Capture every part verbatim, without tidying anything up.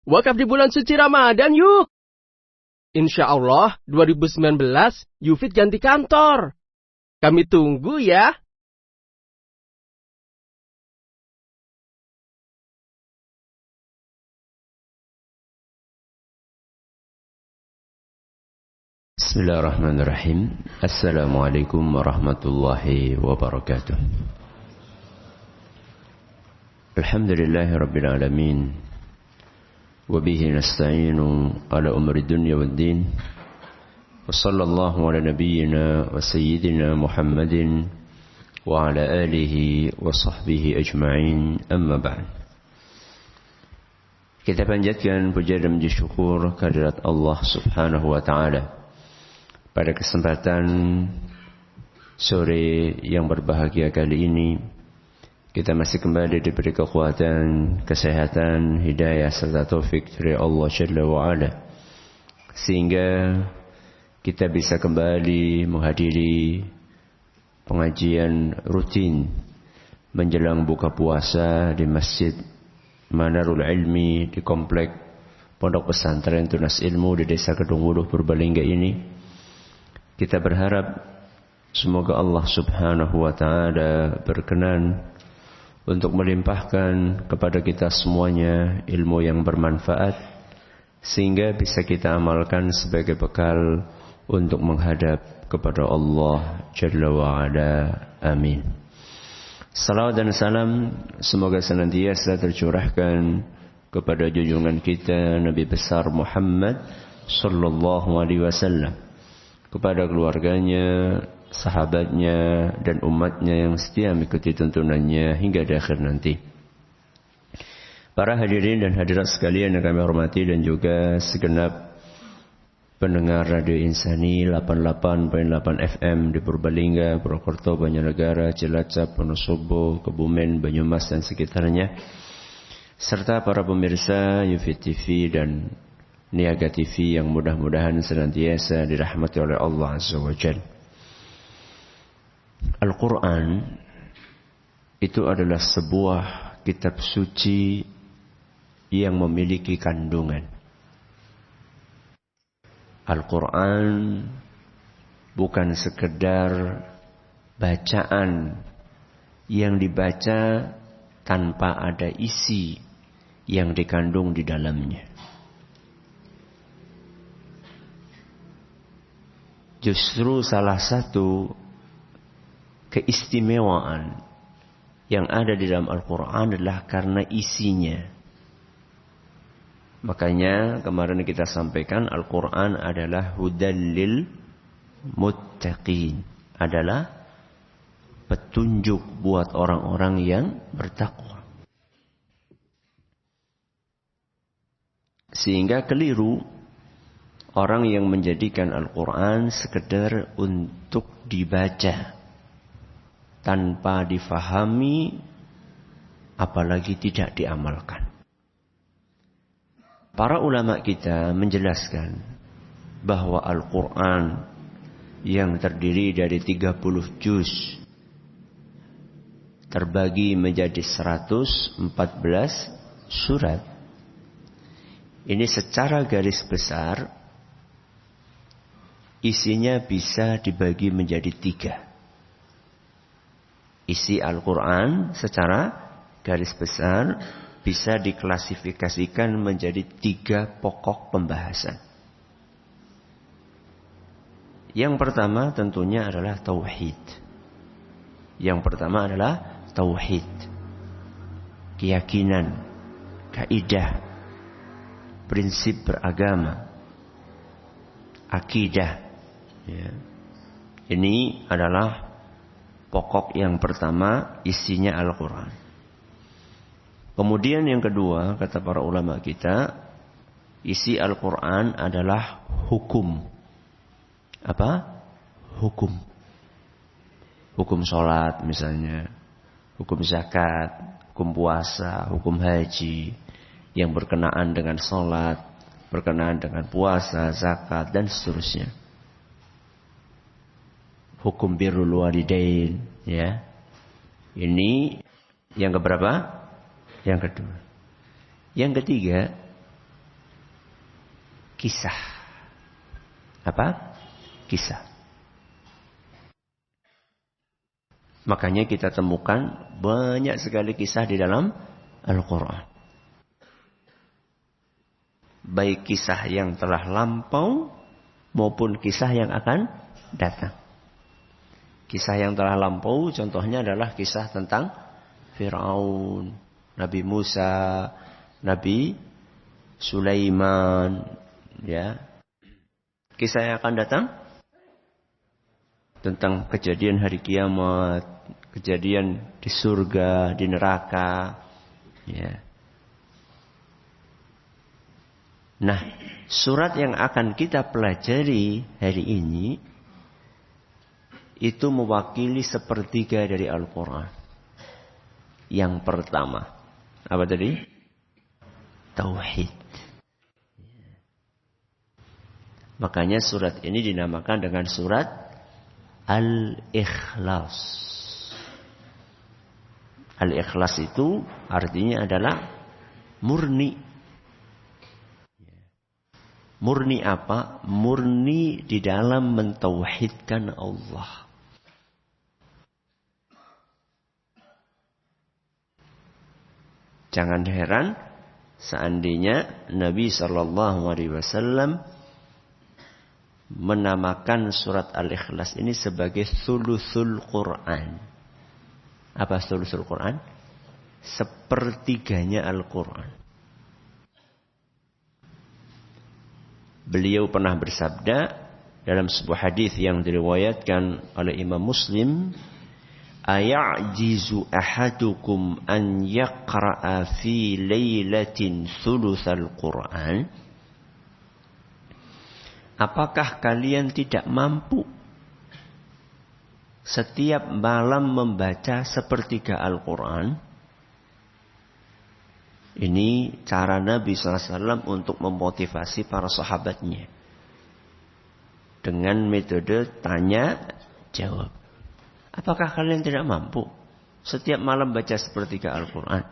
wakaf di bulan suci Ramadan yuk. Insya Allah dua ribu sembilan belas Yufid ganti kantor. Kami tunggu ya. Bismillahirrahmanirrahim. Assalamualaikum warahmatullahi wabarakatuh. Alhamdulillahi rabbil alamin. Wabihi nasta'inu ala umri dunya wad din. Wa sallallahu ala nabiyyina wa sayyidina Muhammadin wa ala alihi wa sahbihi ajma'in, amma ba'd. Kita panjatkan puja dan puji syukur kehadirat Allah subhanahu wa ta'ala pada kesempatan sore yang berbahagia kali ini. Kita masih kembali diberi kekuatan, kesehatan, hidayah serta taufik dari Allah Jalla wa'ala, sehingga kita bisa kembali menghadiri pengajian rutin menjelang buka puasa di Masjid Manarul Ilmi di Komplek Pondok Pesantren Tunas Ilmu di Desa Kedung Wuluh Purbalingga ini. Kita berharap semoga Allah subhanahu wa ta'ala berkenan untuk melimpahkan kepada kita semuanya ilmu yang bermanfaat, sehingga bisa kita amalkan sebagai bekal untuk menghadap kepada Allah Jalla wa'ala. Amin. Salawat dan salam semoga senantiasa tercurahkan kepada junjungan kita Nabi besar Muhammad sallallahu alaihi wasallam, kepada keluarganya, sahabatnya, dan umatnya yang setia mengikuti tuntunannya hingga di akhir nanti. Para hadirin dan hadirat sekalian yang kami hormati, dan juga segenap pendengar Radio Insani delapan puluh delapan koma delapan F M di Purbalingga, Purwokerto, Banjarnegara, Cilacap, Wonosobo, Kebumen, Banyumas dan sekitarnya, serta para pemirsa Yufid T V dan Niaga T V yang mudah-mudahan senantiasa dirahmati oleh Allah Azza wa Jalla. Al-Quran itu adalah sebuah kitab suci yang memiliki kandungan. Al-Quran bukan sekedar bacaan yang dibaca tanpa ada isi yang dikandung di dalamnya. Justru salah satu keistimewaan yang ada di dalam Al-Quran adalah karena isinya. Makanya kemarin kita sampaikan Al-Quran adalah hudal lil muttaqin, adalah petunjuk buat orang-orang yang bertakwa. Sehingga keliru orang yang menjadikan Al-Quran sekedar untuk dibaca tanpa difahami, apalagi tidak diamalkan. Para ulama kita menjelaskan bahwa Al-Quran yang terdiri dari tiga puluh juz terbagi menjadi seratus empat belas surat. Ini secara garis besar isinya bisa dibagi menjadi tiga. Isi Al-Quran secara garis besar bisa diklasifikasikan menjadi tiga pokok pembahasan. Yang pertama tentunya adalah tauhid. Yang pertama adalah tauhid. Keyakinan, kaidah, prinsip beragama, akidah. Ya. Ini adalah pokok yang pertama, isinya Al-Quran. Kemudian yang kedua, kata para ulama kita, isi Al-Quran adalah hukum. Apa? Hukum. Hukum sholat misalnya, hukum zakat, hukum puasa, hukum haji, yang berkenaan dengan sholat, berkenaan dengan puasa, zakat, dan seterusnya. Hukum birrul walidain, ya. Ini yang keberapa? Yang kedua. Yang ketiga, kisah. Apa? Kisah. Makanya kita temukan banyak sekali kisah di dalam Al-Quran. Baik kisah yang telah lampau maupun kisah yang akan datang. Kisah yang telah lampau contohnya adalah kisah tentang Fir'aun, Nabi Musa, Nabi Sulaiman, ya. Kisah yang akan datang tentang kejadian hari kiamat, kejadian di surga, di neraka, ya. Nah, surat yang akan kita pelajari hari ini itu mewakili sepertiga dari Al-Quran. Yang pertama, apa tadi? Tauhid. Makanya surat ini dinamakan dengan surat Al-Ikhlas. Al-Ikhlas itu artinya adalah murni. Murni apa? Murni di dalam mentauhidkan Allah. Jangan heran seandainya Nabi shallallahu alaihi wasallam menamakan surat Al-Ikhlas ini sebagai Thuluthul Quran. Apa Thuluthul Quran? Sepertiganya Al-Quran. Beliau pernah bersabda dalam sebuah hadis yang diriwayatkan oleh Imam Muslim, "Aya'jizu ahadukum an yaqra'a fi lailatin thulutsal Qur'an?" Apakah kalian tidak mampu setiap malam membaca sepertiga Al-Quran? Ini cara Nabi shallallahu alaihi wasallam untuk memotivasi para sahabatnya. Dengan metode tanya jawab. Apakah kalian tidak mampu setiap malam baca sepertiga Al-Quran?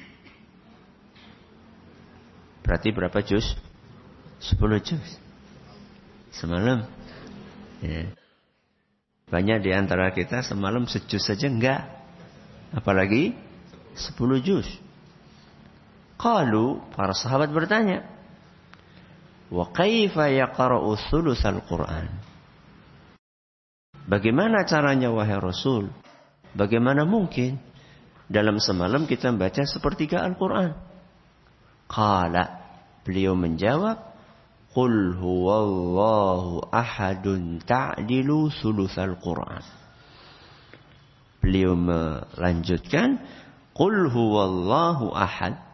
Berarti berapa juz? Sepuluh juz. Semalam. Ya. Banyak di antara kita semalam sejuz saja enggak. Apalagi sepuluh juz. Qalu, para sahabat bertanya, wa kaifa yaqra'u thulutsal Qur'an? Bagaimana caranya wahai Rasul? Bagaimana mungkin dalam semalam kita membaca sepertiga Al-Quran? Qala, beliau menjawab, qul huwallahu ahadun ta'dilu thulutsal Qur'an. Beliau melanjutkan, qul huwallahu ahad,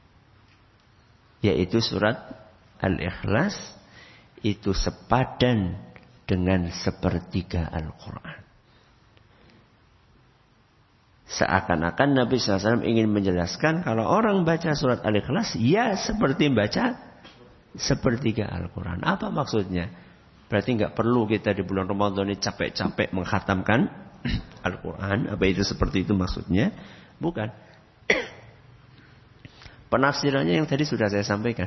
yaitu surat Al-Ikhlas, itu sepadan dengan sepertiga Al-Quran. Seakan-akan Nabi shallallahu alaihi wasallam ingin menjelaskan kalau orang baca surat Al-Ikhlas, ya seperti baca sepertiga Al-Quran. Apa maksudnya? Berarti nggak perlu kita di bulan Ramadan ini capek-capek menghatamkan Al-Quran. Apa itu seperti itu maksudnya? Bukan. Penafsirannya yang tadi sudah saya sampaikan.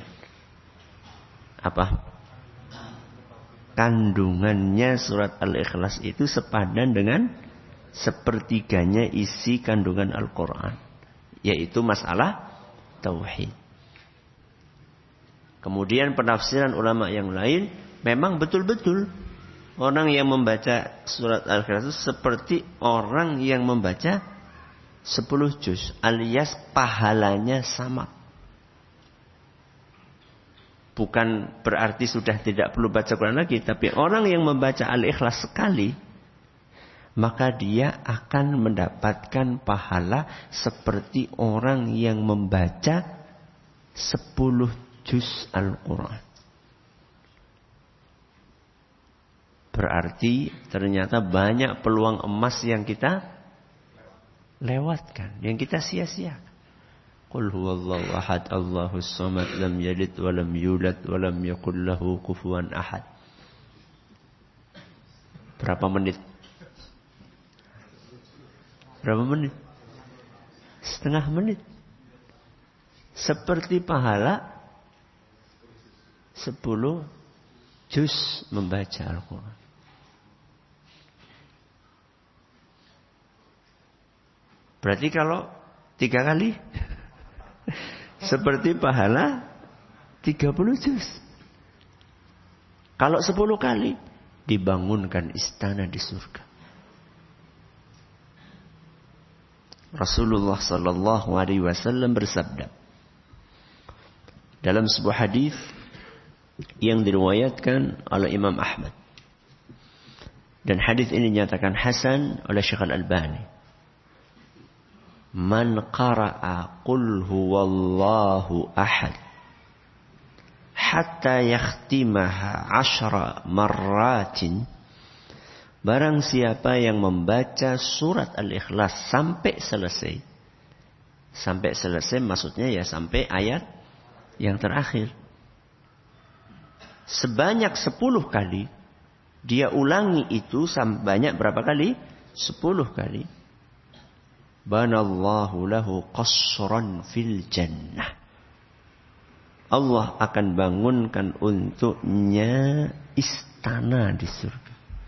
Apa? Kandungannya surat Al-Ikhlas itu sepadan dengan sepertiganya isi kandungan Al-Quran. Yaitu masalah tauhid. Kemudian penafsiran ulama yang lain, memang betul-betul orang yang membaca surat Al-Ikhlas itu seperti orang yang membaca sepuluh juz, alias pahalanya sama. Bukan berarti sudah tidak perlu baca Quran lagi, tapi orang yang membaca Al-Ikhlas sekali, maka dia akan mendapatkan pahala seperti orang yang membaca sepuluh juz Al-Quran. Berarti ternyata banyak peluang emas yang kita lewatkan, yang kita sia-siakan. Qul huwallahu ahad, Allahus samad, lam yalid wa lam yulad wa lam yakul lahu kufuwan ahad. Berapa menit? Berapa menit? Setengah menit. Seperti pahala sepuluh juz membaca Al-Quran. Berarti kalau tiga kali seperti pahala tiga puluh juz. Kalau sepuluh kali dibangunkan istana di surga. Rasulullah sallallahu alaihi wasallam bersabda dalam sebuah hadis yang diriwayatkan oleh Imam Ahmad, dan hadis ini dinyatakan hasan oleh Syekh Al-Albani. Man qara'a qul huwallahu ahad hatta yakhtimaha ashra marratin, barang siapa yang membaca surat Al-Ikhlas sampai selesai. Sampai selesai maksudnya ya sampai ayat yang terakhir. Sebanyak sepuluh kali. Dia ulangi itu sebanyak berapa kali? Sepuluh kali. Banallahu lahu qasran fil jannah. Allah akan bangunkan untuknya istana di surga.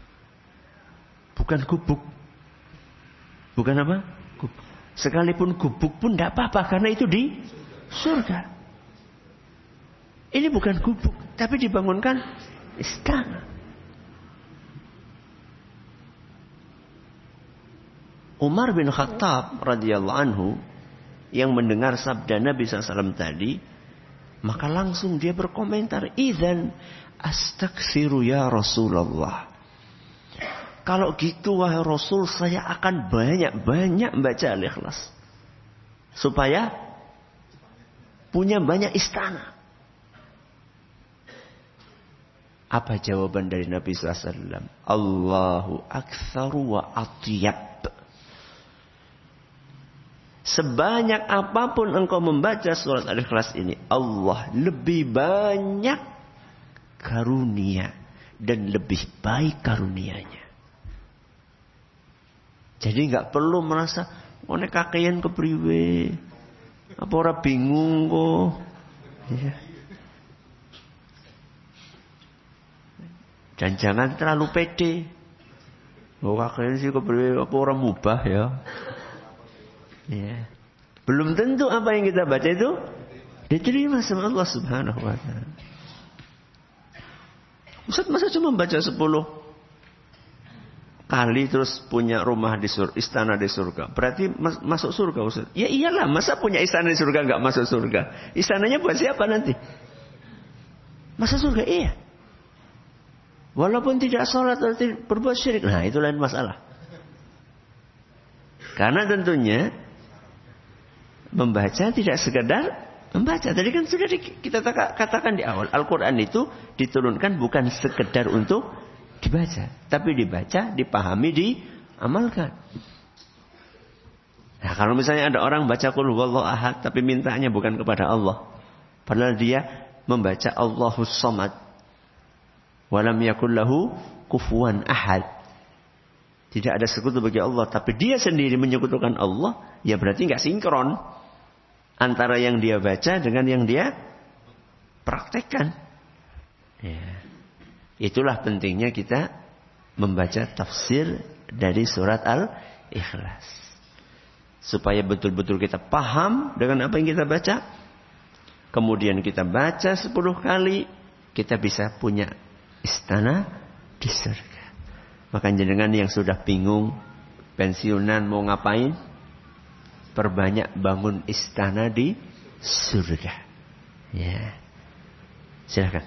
Bukan gubuk. Bukan apa? Gubuk. Sekalipun gubuk pun tidak apa-apa. Karena itu di surga. Ini bukan gubuk. Tapi dibangunkan istana. Umar bin Khattab radhiyallahu anhu yang mendengar sabda Nabi shallallahu alaihi wasallam tadi, maka langsung dia berkomentar, "Idzan astaghfiru ya Rasulullah." Kalau gitu wahai Rasul, saya akan banyak-banyak baca Al-Ikhlas. Supaya punya banyak istana. Apa jawaban dari Nabi shallallahu alaihi wasallam? Allahu aktsaru wa atyab. Sebanyak apapun engkau membaca surat Al-Ikhlas ini, Allah lebih banyak karunia dan lebih baik karunianya. Jadi nggak perlu merasa, oh nek kakean kepriwe, apa ora bingung kok. Ya. Dan jangan terlalu pede. Oh kakean sih kepriwe, apa ora mubah ya. Ya. Belum tentu apa yang kita baca itu diterima sama Allah Subhanahu wa taala. Ustaz masa cuma baca sepuluh kali terus punya rumah di surga, istana di surga. Berarti mas, masuk surga Ustaz. Ya iyalah, masa punya istana di surga enggak masuk surga? Istananya buat siapa nanti? Masuk surga iya. Walaupun tidak sholat atau berbuat syirik. Nah, itu lain masalah. Karena tentunya membaca tidak sekedar membaca. Tadi kan sudah di, kita katakan di awal. Al-Quran itu diturunkan bukan sekedar untuk dibaca. Tapi dibaca, dipahami, diamalkan. Nah kalau misalnya ada orang baca qul huwallahu ahad. Tapi mintanya bukan kepada Allah. Padahal dia membaca Allahus Samad. Walam yakul lahu kufuwan ahad. Tidak ada sekutu bagi Allah. Tapi dia sendiri menyekutukan Allah. Ya berarti nggak sinkron. Antara yang dia baca dengan yang dia praktekkan. Ya. Itulah pentingnya kita membaca tafsir dari surat Al-Ikhlas. Supaya betul-betul kita paham dengan apa yang kita baca. Kemudian kita baca sepuluh kali. Kita bisa punya istana di surga. Maka jenengan yang sudah bingung pensiunan mau ngapain? Perbanyak bangun istana di surga. Ya. Silakan.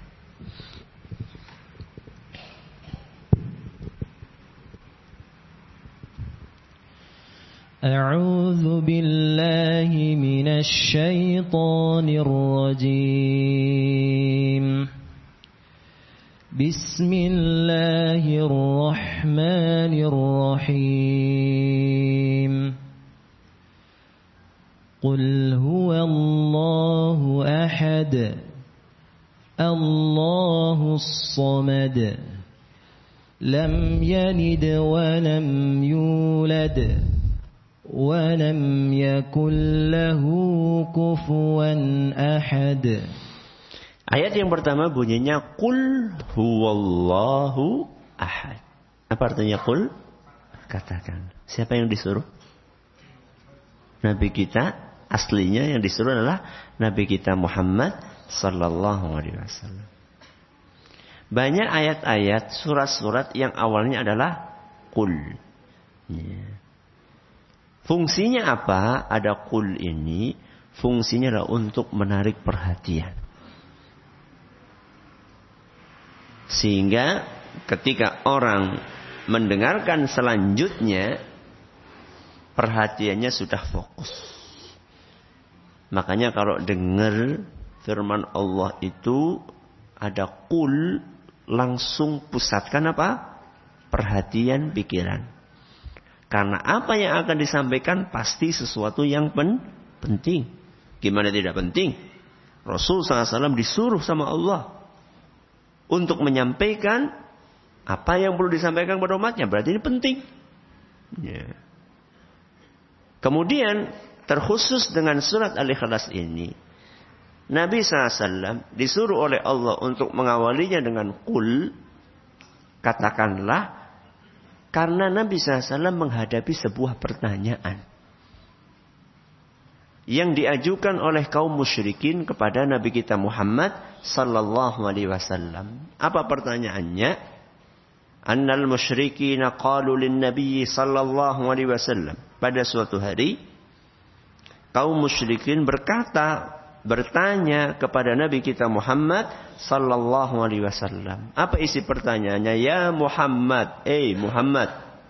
A'udzu billahi minasy syaithanir rajim. Bismillahirrahmanirrahim. Qul huwallahu ahad. Allahus samad. Lam yalid wa lam yulad. Wa lam yakul lahu kufuwan ahad. Ayat yang pertama bunyinya Qul huwallahu ahad. Apa artinya qul? Katakan. Siapa yang disuruh? Nabi kita. Aslinya yang disuruh adalah Nabi kita Muhammad sallallahu alaihi wasallam. Banyak ayat-ayat, surat-surat yang awalnya adalah qul. Ya. Fungsinya apa? Ada qul ini. Fungsinya adalah untuk menarik perhatian. Sehingga ketika orang mendengarkan selanjutnya, perhatiannya sudah fokus. Makanya kalau dengar firman Allah itu ada qul, langsung pusatkan apa? Perhatian pikiran. Karena apa yang akan disampaikan pasti sesuatu yang pen- penting. Gimana tidak penting? Rasul sallallahu alaihi wasallam disuruh sama Allah untuk menyampaikan apa yang perlu disampaikan kepada umatnya. Berarti ini penting. Ya. Kemudian terkhusus dengan surat Al-Ikhlas ini, Nabi sallallahu alaihi wasallam disuruh oleh Allah untuk mengawalinya dengan qul, katakanlah, karena Nabi sallallahu alaihi wasallam menghadapi sebuah pertanyaan yang diajukan oleh kaum musyrikin kepada Nabi kita Muhammad sallallahu alaihi wasallam. Apa pertanyaannya? Annal musyrikina qalu lin nabiy sallallahu alaihi wasallam. Pada suatu hari kaum musyrikin berkata, bertanya kepada Nabi kita Muhammad sallallahu alaihi wasallam. Apa isi pertanyaannya? Ya Muhammad, eh Muhammad,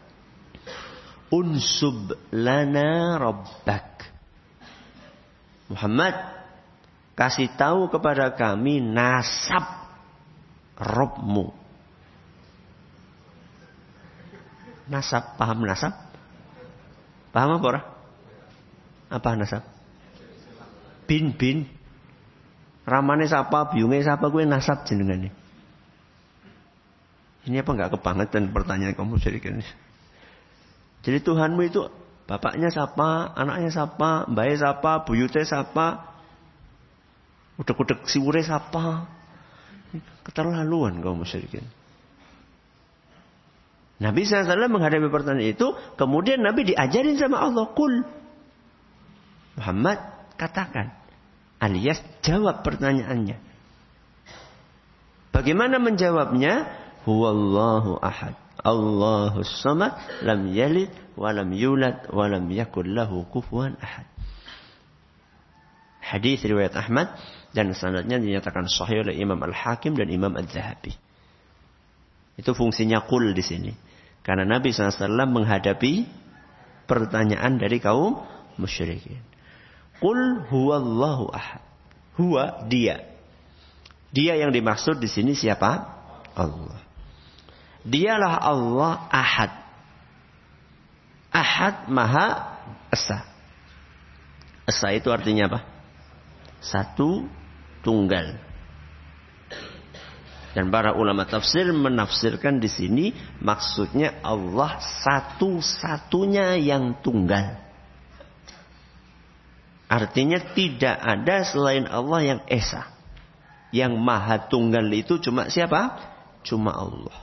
unsub lana rabbak. Muhammad, kasih tahu kepada kami nasab Rabbmu. Nasab, paham nasab? Paham apa orang? Apa nasab? Bin bin. Ramane sapa, biunge sapa, gue nasab jenengane. Ini apa enggak kebangetan pertanyaan kamu musyrikin? Jadi Tuhanmu itu bapaknya siapa, anaknya siapa, mbaknya siapa, buyutnya siapa, udek-udek siwure siapa. Keterlaluan kaum musyrikin. Nabi sallallahu alaihi wasallam menghadapi pertanyaan itu, kemudian Nabi diajarin sama Allah, qul. Muhammad, katakan, alias jawab pertanyaannya. Bagaimana menjawabnya? Huwallahu ahad, Allahus samad, lam yalid walam yulad walam yakul lahu kufuwan ahad. Hadis riwayat Ahmad dan sanadnya dinyatakan sahih oleh Imam Al-Hakim dan Imam Adz-Dzahabi. Itu fungsinya qul di sini. Karena Nabi sallallahu alaihi wasallam menghadapi pertanyaan dari kaum musyrikin. Qul huwallahu ahad. Huwa dia. Dia yang dimaksud di sini siapa? Allah. Dialah Allah ahad. Ahad Maha Esa. Esa itu artinya apa? Satu, tunggal. Dan para ulama tafsir menafsirkan di sini maksudnya Allah satu-satunya yang tunggal. Artinya tidak ada selain Allah yang Esa. Yang Maha Tunggal itu cuma siapa? Cuma Allah.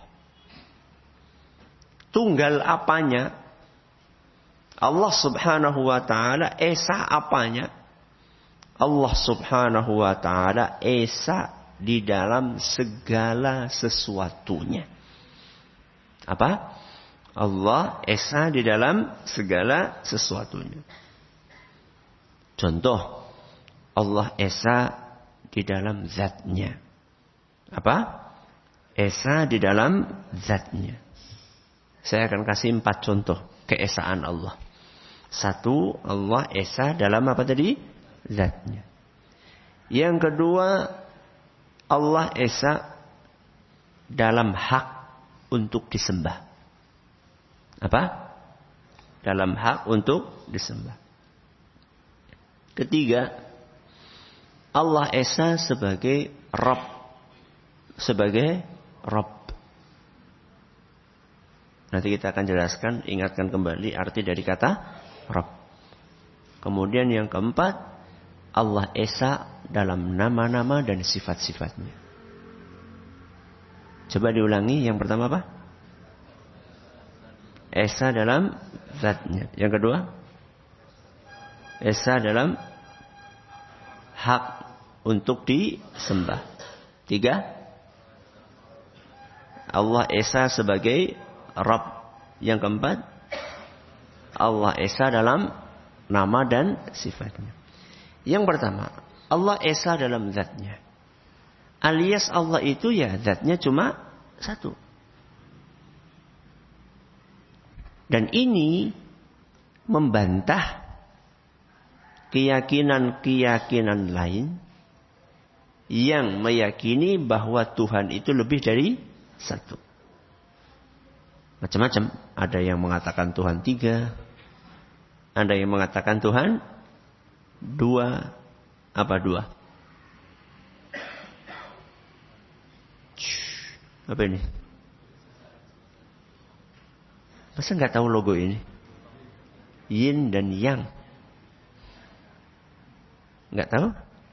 Tunggal apanya? Allah subhanahu wa ta'ala Esa apanya? Allah subhanahu wa ta'ala Esa di dalam segala sesuatunya. Apa? Allah Esa di dalam segala sesuatunya. Contoh, Allah Esa di dalam zatnya. Apa? Esa di dalam zatnya. Saya akan kasih empat contoh keesaan Allah. Satu, Allah Esa dalam apa tadi? Zatnya. Yang kedua, Allah Esa dalam hak untuk disembah. Apa? Dalam hak untuk disembah. Ketiga, Allah Esa sebagai Rabb. Sebagai Rabb. Nanti kita akan jelaskan, ingatkan kembali arti dari kata Rabb. Kemudian yang keempat, Allah Esa dalam nama-nama dan sifat-sifatnya. Coba diulangi. Yang pertama apa? Esa dalam zatnya. Yang kedua? Esa dalam hak untuk disembah. Tiga, Allah Esa sebagai Rabb. Yang keempat, Allah Esa dalam nama dan sifatnya. Yang pertama, Allah Esa dalam zatnya. Alias Allah itu ya zatnya cuma satu. Dan ini membantah keyakinan-keyakinan lain yang meyakini bahwa Tuhan itu lebih dari satu. Macam-macam. Ada yang mengatakan Tuhan tiga. Ada yang mengatakan Tuhan dua. Apa dua? Apa ini? Masa nggak tahu logo ini? Yin dan Yang. Nggak tahu?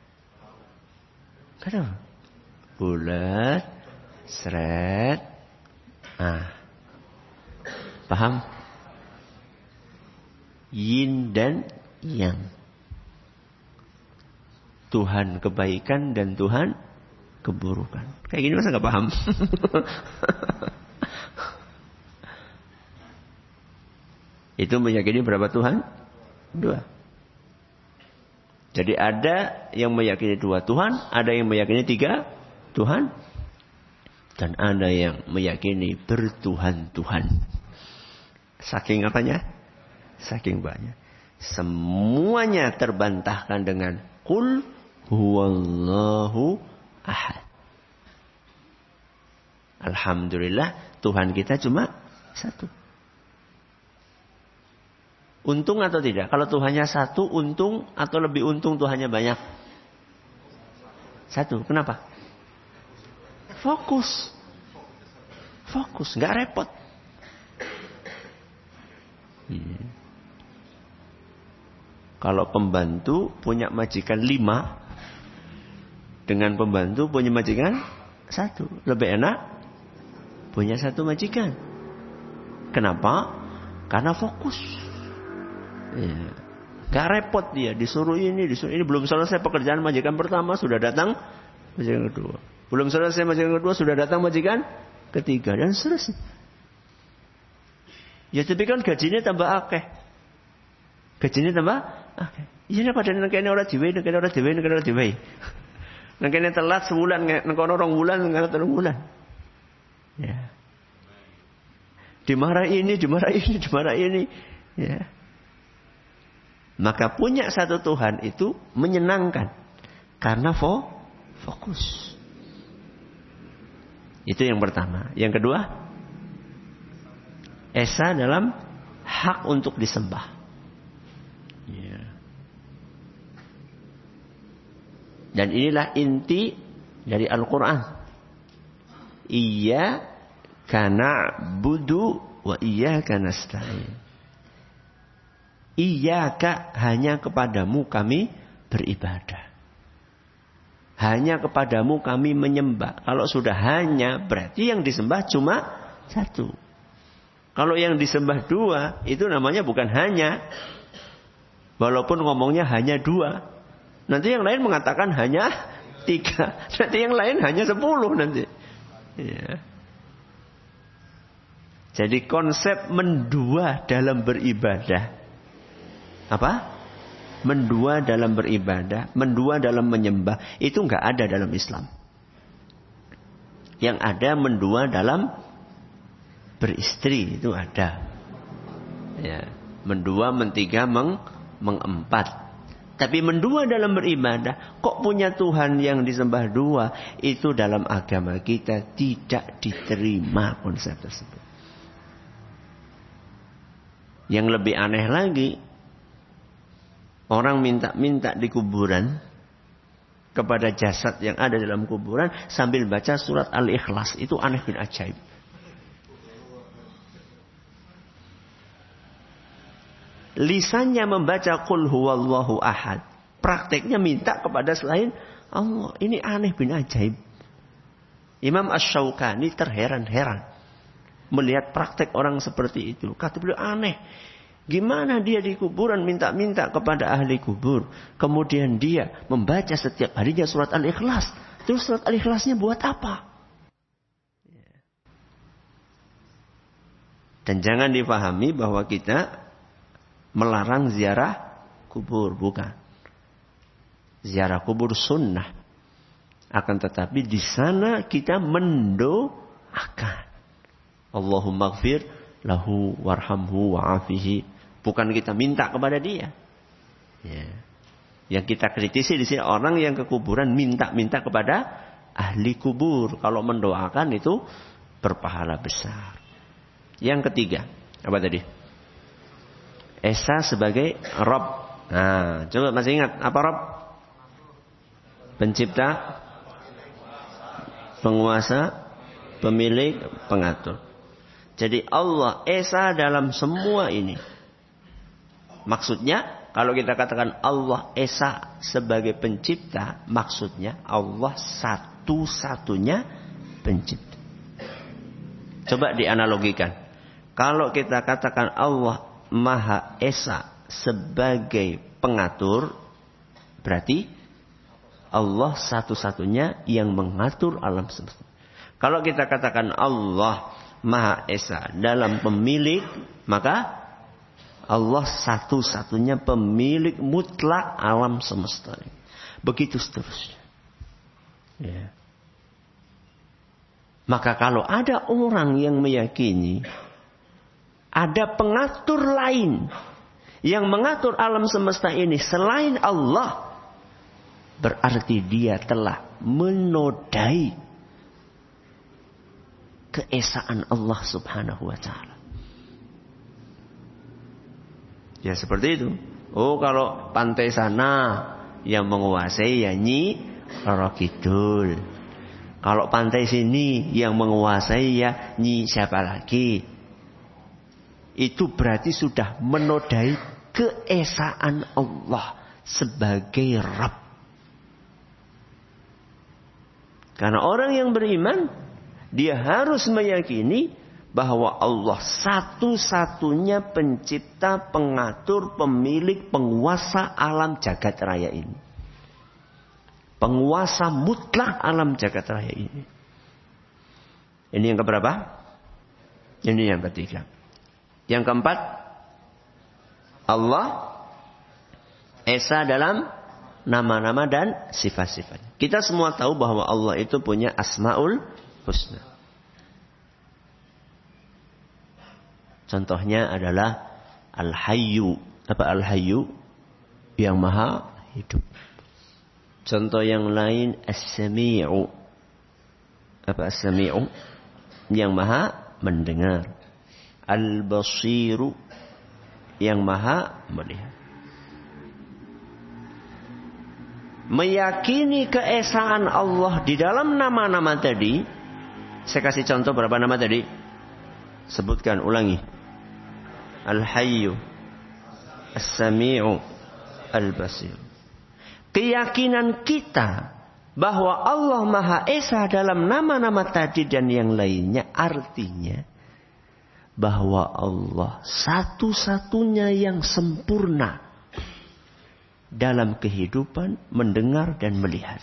Nggak tahu. Bulat, seret. Ah, paham? Yin dan Yang. Tuhan kebaikan dan Tuhan keburukan. Kayak gini masa nggak paham? Itu meyakini berapa Tuhan? Dua. Jadi ada yang meyakini dua Tuhan, ada yang meyakini tiga Tuhan, dan ada yang meyakini bertuhan-tuhan. Saking apanya? Saking banyak. Semuanya terbantahkan dengan Qul huwallahu ahad. Alhamdulillah Tuhan kita cuma satu. Untung atau tidak? Kalau Tuhannya satu, untung atau lebih untung Tuhannya banyak? Satu. Kenapa? Fokus. Fokus. Nggak repot. Hmm. Kalau pembantu punya majikan lima, dengan pembantu punya majikan satu. Lebih enak punya satu majikan. Kenapa? Karena fokus. Ya. Gak repot dia, disuruh ini, disuruh ini. Belum selesai pekerjaan majikan pertama, sudah datang majikan kedua. Belum selesai majikan kedua, sudah datang majikan ketiga. Dan selesai. Ya tapi kan gajinya tambah akeh. Gajinya tambah akeh. Iya pada nengkene ora diwehi, nengkene ora diwehi, nengkene ora diwehi. Nengkene telat sebulan, nengkono rong bulan, nengkene telung bulan. Ya. Dimarah ini, dimarah ini, dimarah ini. Ya. Maka punya satu Tuhan itu menyenangkan. Karena fo, fokus. Itu yang pertama. Yang kedua, Esa dalam hak untuk disembah. Ya. Dan inilah inti dari Al-Quran. Iyyaka na'budu wa iyyaka nasta'in. Iyyaka, hanya kepadamu kami beribadah. Hanya kepadamu kami menyembah. Kalau sudah hanya, berarti yang disembah cuma satu. Kalau yang disembah dua, itu namanya bukan hanya. Walaupun ngomongnya hanya dua. Nanti yang lain mengatakan hanya tiga. Nanti yang lain hanya sepuluh nanti. Ya. Jadi konsep mendua dalam beribadah. Apa? Mendua dalam beribadah, mendua dalam menyembah, itu enggak ada dalam Islam. Yang ada mendua dalam beristri, itu ada. Ya, mendua, mentiga, meng, mengempat. Tapi mendua dalam beribadah, kok punya Tuhan yang disembah dua, itu dalam agama kita tidak diterima konsep tersebut. Yang lebih aneh lagi, orang minta-minta di kuburan kepada jasad yang ada dalam kuburan sambil baca surat Al-Ikhlas. Itu aneh bin ajaib. Lisannya membaca Qul huwallahu ahad. Prakteknya minta kepada selain Allah. Ini aneh bin ajaib. Imam Asy-Syaukani terheran-heran melihat praktek orang seperti itu. Kata beliau, aneh. Gimana dia di kuburan minta-minta kepada ahli kubur. Kemudian dia membaca setiap harinya surat Al-Ikhlas. Terus surat Al-Ikhlasnya buat apa? Dan jangan dipahami bahwa kita melarang ziarah kubur. Bukan. Ziarah kubur sunnah. Akan tetapi di sana kita mendoakan. Allahumma gfir lahu warhamhu wa'afihi. Bukan kita minta kepada dia. Ya. Yang kita kritisi di sini orang yang ke kuburan minta-minta kepada ahli kubur. Kalau mendoakan itu berpahala besar. Yang ketiga, apa tadi? Esa sebagai Rabb. Nah, coba masih ingat apa Rabb? Pencipta, penguasa, pemilik, pengatur. Jadi Allah Esa dalam semua ini. Maksudnya, kalau kita katakan Allah Esa sebagai pencipta, maksudnya Allah satu-satunya pencipta. Coba dianalogikan. Kalau kita katakan Allah Maha Esa sebagai pengatur, berarti Allah satu-satunya yang mengatur alam semesta. Kalau kita katakan Allah Maha Esa dalam pemilik, maka Allah satu-satunya pemilik mutlak alam semesta. Begitu seterusnya. Ya. Maka kalau ada orang yang meyakini ada pengatur lain yang mengatur alam semesta ini selain Allah, berarti dia telah menodai keesaan Allah Subhanahu wa taala. Ya seperti itu. Oh kalau pantai sana yang menguasai ya Nyi Roro Kidul. Kalau pantai sini yang menguasai ya Nyi siapa lagi. Itu berarti sudah menodai keesaan Allah sebagai Rabb. Karena orang yang beriman, dia harus meyakini bahwa Allah satu-satunya pencipta, pengatur, pemilik, penguasa alam jagat raya ini. Penguasa mutlak alam jagat raya ini. Ini yang keberapa? Ini yang ketiga. Yang keempat, Allah Esa dalam nama-nama dan sifat-sifat. Kita semua tahu bahwa Allah itu punya Asmaul Husna. Contohnya adalah Al-Hayyu. Apa Al-Hayyu? Yang maha hidup. Contoh yang lain As-Sami'u. Apa As-Sami'u? Yang maha mendengar. Al-Basiru. Yang maha melihat. Meyakini keesaan Allah di dalam nama-nama tadi. Saya kasih contoh berapa nama tadi? Sebutkan, ulangi. Al-Hayyu, As-Sami'u, Al-Basir. Keyakinan kita bahwa Allah Maha Esa dalam nama-nama tadi dan yang lainnya artinya bahwa Allah satu-satunya yang sempurna dalam kehidupan, mendengar dan melihat.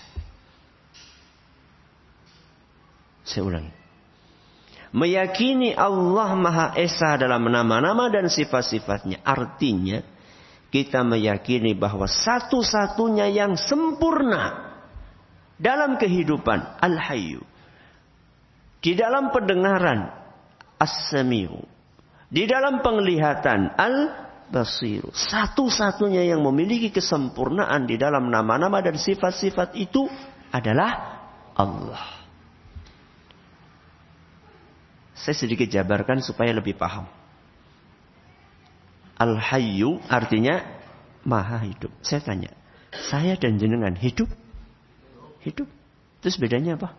Saya ulangi. Meyakini Allah Maha Esa dalam nama-nama dan sifat-sifatnya. Artinya kita meyakini bahwa satu-satunya yang sempurna dalam kehidupan Al-Hayyu. Di dalam pendengaran As-Sami'u. Di dalam penglihatan Al-Basiru. Satu-satunya yang memiliki kesempurnaan di dalam nama-nama dan sifat-sifat itu adalah Allah. Saya sedikit jabarkan supaya lebih paham. Al-Hayyu artinya maha hidup. Saya tanya, saya dan jenengan hidup? Hidup. Terus bedanya apa?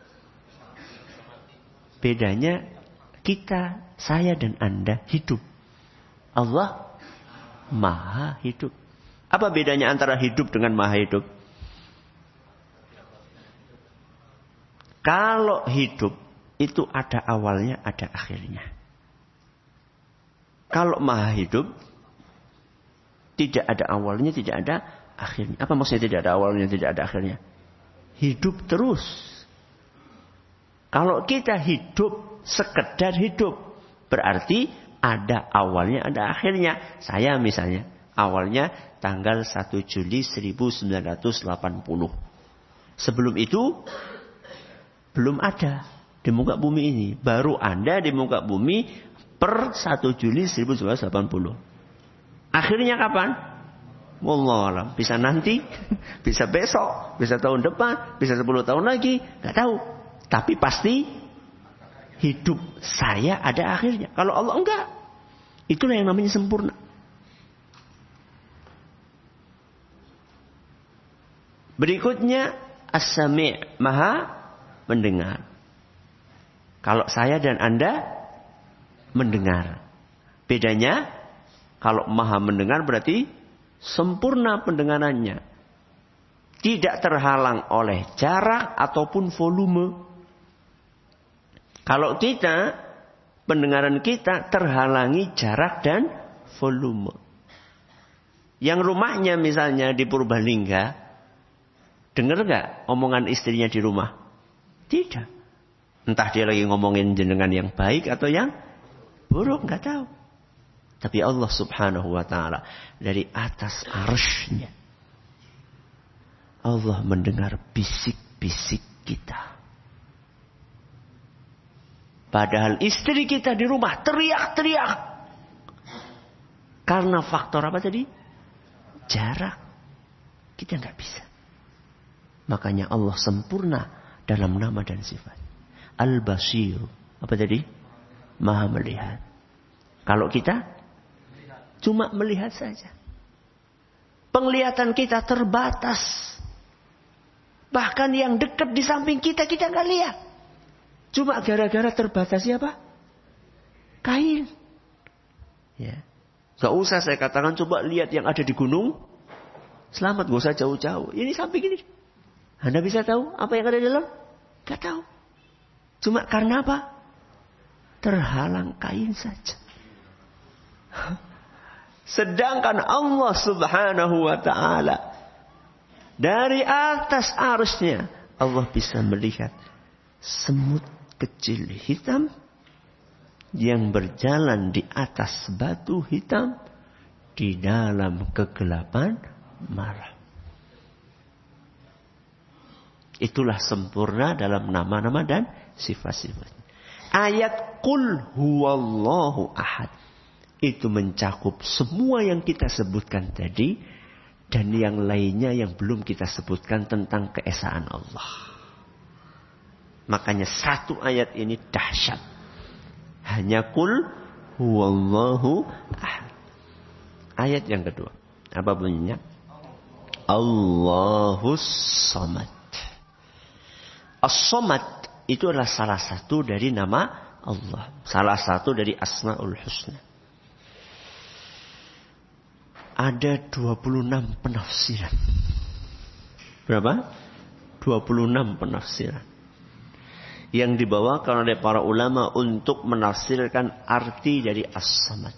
Bedanya kita, saya dan Anda hidup. Allah maha hidup. Apa bedanya antara hidup dengan maha hidup? Kalau hidup itu ada awalnya, ada akhirnya. Kalau maha hidup tidak ada awalnya, tidak ada akhirnya. Apa maksudnya tidak ada awalnya, tidak ada akhirnya? Hidup terus. Kalau kita hidup, sekedar hidup, berarti ada awalnya, ada akhirnya. Saya misalnya, awalnya tanggal satu Juli seribu sembilan ratus delapan puluh. Sebelum itu, belum ada di muka bumi ini. Baru ada di muka bumi per satu Juli seribu sembilan ratus delapan puluh. Akhirnya kapan? Wallahu alam. Bisa nanti, bisa besok, bisa tahun depan, bisa sepuluh tahun lagi. Gak tahu. Tapi pasti hidup saya ada akhirnya. Kalau Allah enggak. Itulah yang namanya sempurna. Berikutnya as-sami', maha mendengar. Kalau saya dan Anda mendengar. Bedanya, kalau maha mendengar berarti sempurna pendengarannya. Tidak terhalang oleh jarak ataupun volume. Kalau kita, pendengaran kita terhalangi jarak dan volume. Yang rumahnya misalnya di Purbalingga, dengar gak omongan istrinya di rumah? Tidak. Entah dia lagi ngomongin jenengan yang baik atau yang buruk, gak tahu. Tapi Allah subhanahu wa ta'ala dari atas arsy-Nya, Allah mendengar bisik-bisik kita. Padahal istri kita di rumah teriak-teriak. Karena faktor apa tadi? Jarak. Kita gak bisa. Makanya Allah sempurna dalam nama dan sifat. Al-Basir. Apa tadi? Maha melihat. Kalau kita cuma melihat saja. Penglihatan kita terbatas. Bahkan yang dekat di samping kita, kita nggak lihat. Cuma gara-gara terbatasnya apa? Kain. Ya. Gak usah saya katakan coba lihat yang ada di gunung. Selamat, gak usah jauh-jauh. Ini samping ini. Anda bisa tahu apa yang ada di dalam? Gak tahu. Cuma karena apa? Terhalang kain saja. Sedangkan Allah subhanahu wa ta'ala dari atas arsy-Nya Allah bisa melihat semut kecil hitam yang berjalan di atas batu hitam di dalam kegelapan malam. Itulah sempurna dalam nama-nama dan sifat-sifat. Ayat Qul huwallahu ahad itu mencakup semua yang kita sebutkan tadi dan yang lainnya yang belum kita sebutkan tentang keesaan Allah. Makanya satu ayat ini dahsyat. Hanya Qul huwallahu ahad. Ayat yang kedua. Apa bunyinya? Allahus Samad. As-Samad itu adalah salah satu dari nama Allah. Salah satu dari Asmaul Husna. Ada dua puluh enam penafsiran. Berapa? dua puluh enam penafsiran. Yang dibawakan oleh para ulama untuk menafsirkan arti dari As-Samad.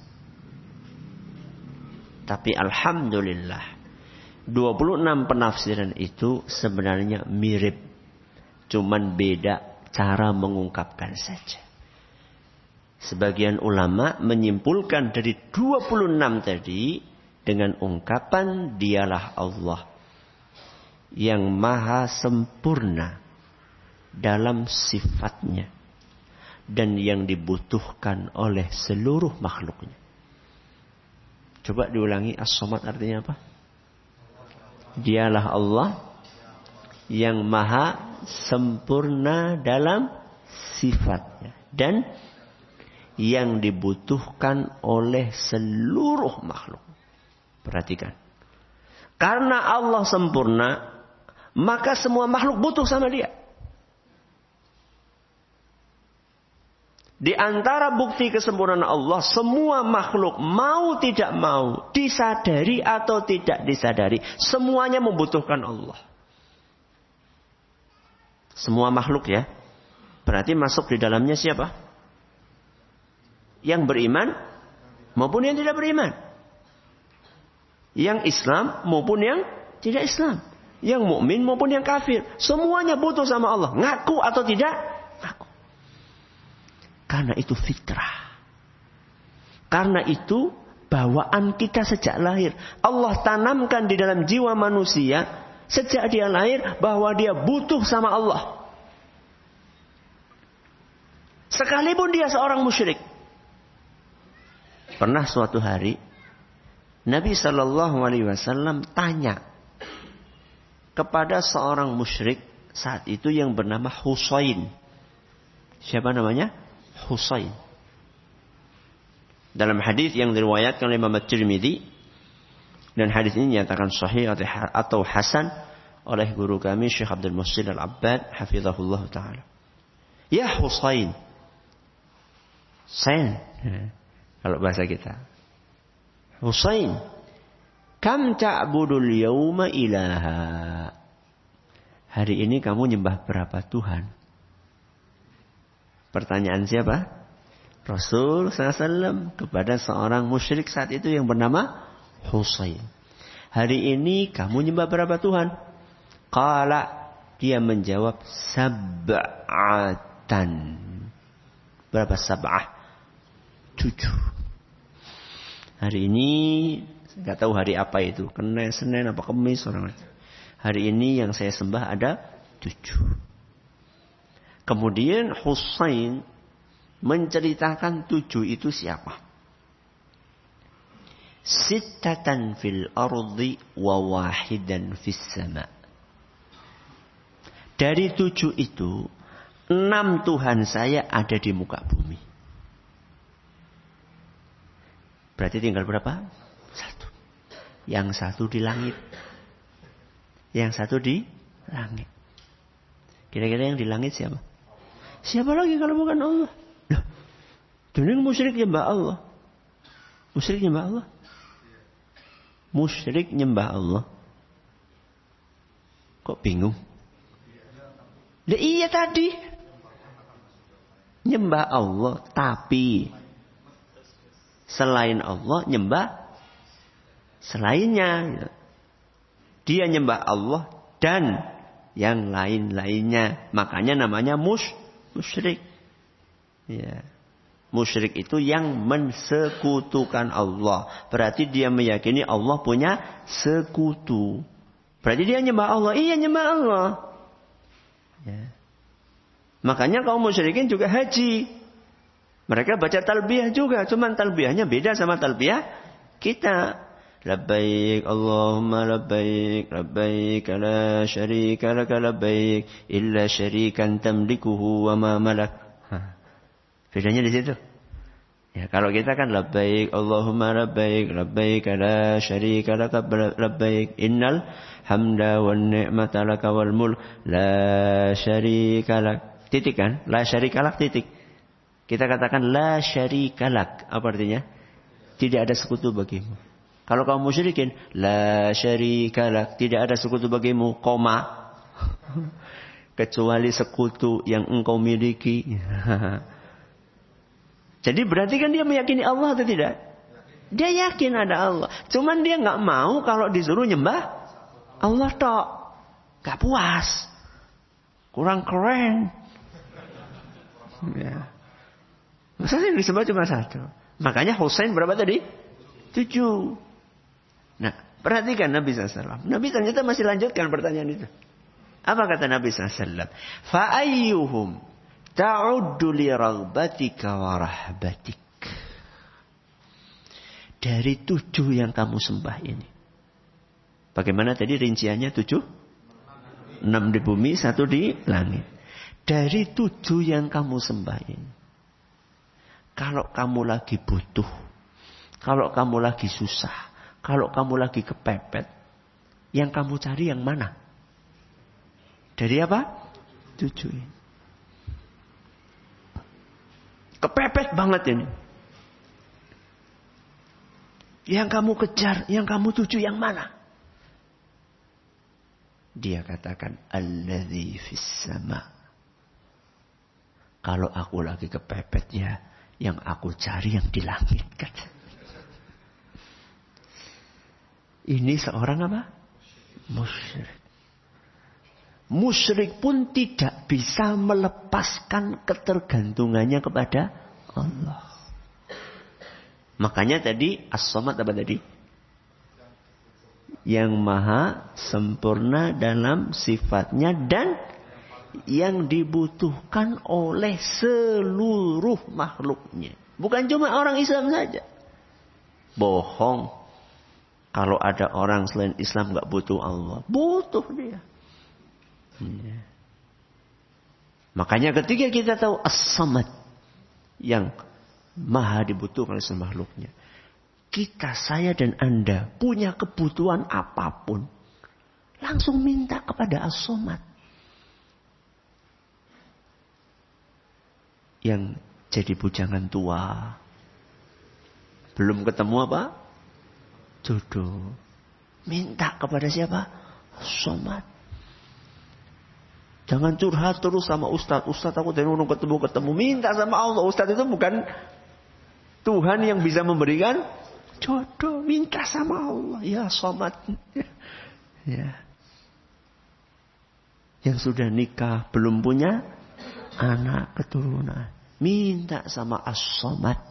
Tapi alhamdulillah, dua puluh enam penafsiran itu sebenarnya mirip. Cuman beda cara mengungkapkan saja. Sebagian ulama menyimpulkan dari dua puluh enam tadi dengan ungkapan dialah Allah yang maha sempurna dalam sifatnya dan yang dibutuhkan oleh seluruh makhluknya. Coba diulangi, As-Samad artinya apa? Dialah Allah yang maha sempurna dalam sifatnya dan yang dibutuhkan oleh seluruh makhluk. Perhatikan. Karena Allah sempurna, maka semua makhluk butuh sama dia. Di antara bukti kesempurnaan Allah, semua makhluk mau tidak mau, disadari atau tidak disadari, semuanya membutuhkan Allah. Semua makhluk ya. Berarti masuk di dalamnya siapa? Yang beriman maupun yang tidak beriman. Yang Islam maupun yang tidak Islam. Yang mukmin maupun yang kafir. Semuanya butuh sama Allah. Ngaku atau tidak? Ngaku. Karena itu fitrah. Karena itu bawaan kita sejak lahir. Allah tanamkan di dalam jiwa manusia sejak dia lahir bahwa dia butuh sama Allah. Sekalipun dia seorang musyrik. Pernah suatu hari Nabi Shallallahu Alaihi Wasallam tanya kepada seorang musyrik saat itu yang bernama Husain. Siapa namanya? Husain. Dalam hadis yang diriwayatkan oleh Imam At-Tirmidzi, dan hadis ini dinyatakan sahih atau hasan oleh guru kami Syekh Abdul Muhsin Al-Abbad hafizahullah taala. Ya Husain. Husain. Kalau bahasa kita. Husain, kam ta'budul yawma ilaha. Hari ini kamu nyembah berapa Tuhan? Pertanyaan siapa? Rasul sallallahu alaihi wasallam kepada seorang musyrik saat itu yang bernama Husain. Hari ini kamu nyembah berapa Tuhan? Qala, dia menjawab sab'atan. Berapa sab'ah? Tujuh. Hari ini nggak tahu hari apa itu, Senin, Senin apa Kamis orang itu. Hari ini yang saya sembah ada tujuh. Kemudian Husain menceritakan tujuh itu siapa? Sittatan fil ardi wa wahidan fis sama. Dari tujuh itu, enam Tuhan saya ada di muka bumi. Berarti tinggal berapa? Satu. Yang satu di langit. Yang satu di langit. Kira-kira yang di langit siapa? Siapa lagi kalau bukan Allah? Loh, dunia musyrik nyembah Allah. Musyrik nyembah Allah. Musyrik nyembah Allah. Kok bingung? Lah iya tadi. Nyembah Allah, tapi selain Allah nyembah selainnya. Dia nyembah Allah dan yang lain-lainnya. Makanya namanya mus musyrik. Ya. Musyrik itu yang mensekutukan Allah. Berarti dia meyakini Allah punya sekutu. Berarti dia nyembah Allah. Iya nyembah Allah. Ya. Makanya kaum musyrikin juga haji. Mereka baca talbiyah juga. Cuman talbiyahnya beda sama talbiyah kita. Labbaik Allahumma labbaik labbaik la syarika laka labbaik illa syarikan tamlikuhu wa ma malak. Hah. Bedanya di situ. Ya, kalau kita kan labbaik Allahumma labbaik labbaik la syarika laka labbaik innal hamda wan ni'mata laka wal mulk la syarika lak. Titik kan? La syarika lak titik. Kita katakan la syarika lak. Apa artinya? Tidak ada sekutu bagimu. Kalau kaum musyrikin, la syarika lak, tidak ada sekutu bagimu, koma. Kecuali sekutu yang engkau miliki. Jadi berarti kan dia meyakini Allah atau tidak? Dia yakin ada Allah. Cuman dia nggak mau kalau disuruh nyembah Allah tok. Gak puas. Kurang keren. Ya. Maksudnya yang disembah cuma satu. Makanya Husain berapa tadi? Tujuh. Nah, perhatikan Nabi shallallahu alaihi wasallam. Nabi ternyata masih lanjutkan pertanyaan itu. Apa kata Nabi shallallahu alaihi wasallam? Fa'ayyuhum ta'uddu li raghbatika wa rahbatik. Dari tujuh yang kamu sembah ini. Bagaimana tadi rinciannya tujuh? Enam di bumi, satu di langit. Dari tujuh yang kamu sembah ini. Kalau kamu lagi butuh. Kalau kamu lagi susah. Kalau kamu lagi kepepet, yang kamu cari yang mana? Dari apa? Tujuh. Kepepet banget ini. Yang kamu kejar, yang kamu tuju yang mana? Dia katakan, alladzi fis sama. Kalau aku lagi kepepet ya, yang aku cari yang di langit. Kata. Ini seorang apa? Musyrik. Musyrik pun tidak bisa melepaskan ketergantungannya kepada Allah. Makanya tadi as-samad apa tadi? Yang maha sempurna dalam sifatnya dan yang dibutuhkan oleh seluruh makhluknya. Bukan cuma orang Islam saja. Bohong. Kalau ada orang selain Islam gak butuh Allah. Butuh dia. Ya. Makanya ketika kita tahu as-samad yang maha dibutuhkan oleh semua makhluknya, kita, saya dan Anda punya kebutuhan apapun, langsung minta kepada as-samad yang jadi bujangan tua, belum ketemu apa? Jodoh. Minta kepada siapa? As-samad. Jangan curhat terus sama Ustadz. Ustadz aku dari dulu ketemu-ketemu. Minta sama Allah. Ustadz itu bukan Tuhan yang bisa memberikan jodoh. Minta sama Allah. Ya Somad. Ya. Yang sudah nikah. Belum punya anak keturunan. Minta sama As-Somad.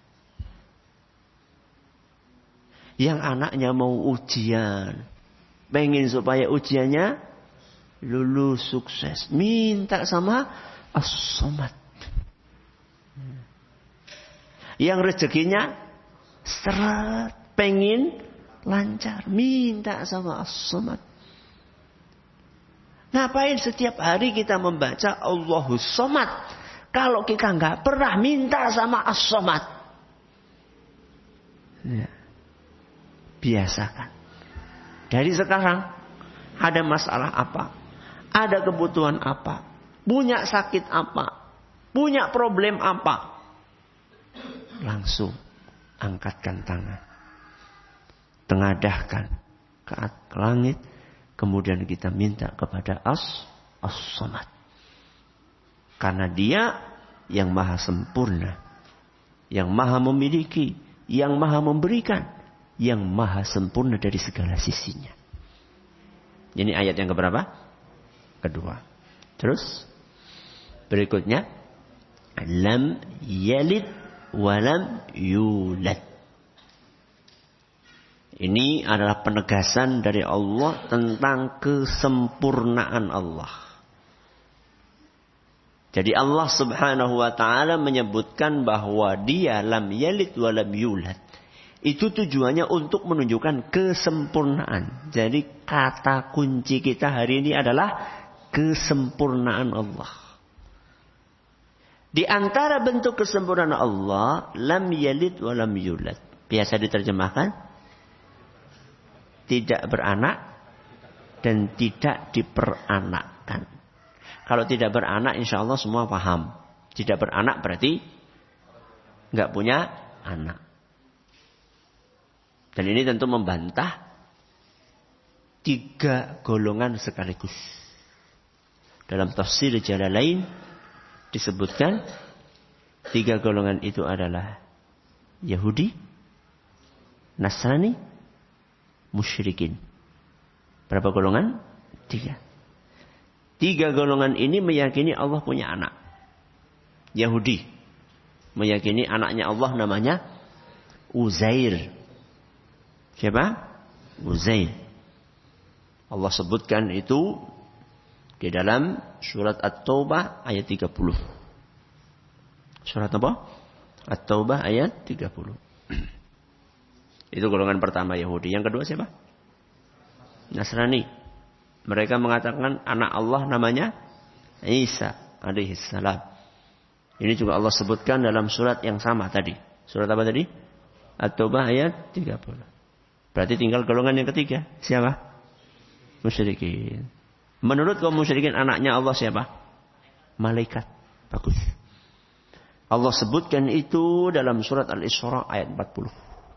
Yang anaknya mau ujian. Pengen supaya ujiannya lulus sukses. Minta sama As-Samad. Yang rezekinya seret. Pengen lancar. Minta sama As-Samad. Ngapain setiap hari kita membaca Allahus Samad kalau kita nggak pernah minta sama As-Samad? Ya. Biasakan. Dari sekarang ada masalah apa? Ada kebutuhan apa? Punya sakit apa? Punya problem apa? Langsung angkatkan tangan. Tengadahkan ke langit. Kemudian kita minta kepada As, As-Samad. Karena dia yang maha sempurna. Yang maha memiliki. Yang maha memberikan. Yang maha sempurna dari segala sisinya. Ini ayat yang keberapa? Kedua. Terus berikutnya, lam yalid walam yulad. Ini adalah penegasan dari Allah tentang kesempurnaan Allah. Jadi Allah Subhanahu wa taala menyebutkan bahwa dia lam yalid walam yulad. Itu tujuannya untuk menunjukkan kesempurnaan. Jadi kata kunci kita hari ini adalah kesempurnaan Allah. Di antara bentuk kesempurnaan Allah, lam yalid wa lam yulad. Biasa diterjemahkan, tidak beranak dan tidak diperanakkan. Kalau tidak beranak, insya Allah semua paham. Tidak beranak berarti nggak punya anak. Dan ini tentu membantah tiga golongan sekaligus. Dalam tafsir Jalalain disebutkan tiga golongan itu adalah Yahudi, Nasrani, musyrikin. Berapa golongan? Tiga. Tiga golongan ini meyakini Allah punya anak. Yahudi meyakini anaknya Allah namanya Uzair. Siapa? Uzair. Allah sebutkan itu di dalam surat At-Taubah ayat tiga puluh. Surat apa? At-Taubah ayat tiga puluh. Itu golongan pertama Yahudi. Yang kedua siapa? Nasrani. Mereka mengatakan anak Allah namanya Isa alaihissalam. Ini juga Allah sebutkan dalam surat yang sama tadi. Surat apa tadi? At-Taubah ayat tiga puluh. Berarti tinggal golongan yang ketiga. Siapa? Musyrikin. Menurut kaum musyrikin anaknya Allah siapa? Malaikat. Bagus. Allah sebutkan itu dalam surat Al-Isra ayat empat puluh.